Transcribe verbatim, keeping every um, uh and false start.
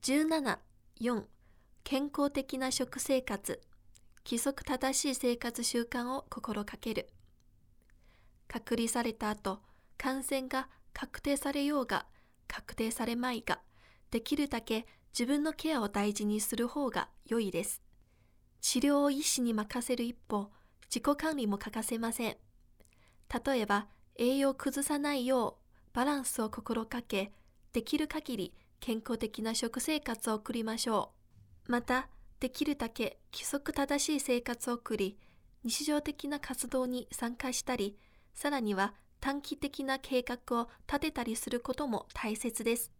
じゅうなな、よん、健康的な食生活、規則正しい生活習慣を心がける。隔離された後、感染が確定されようが、確定されまいが、できるだけ自分のケアを大事にする方が良いです。治療を医師に任せる一方、自己管理も欠かせません。例えば、栄養を崩さないようバランスを心がけ、できる限り健康的な食生活を送りましょう。また、できるだけ規則正しい生活を送り、日常的な活動に参加したり、さらには短期的な計画を立てたりすることも大切です。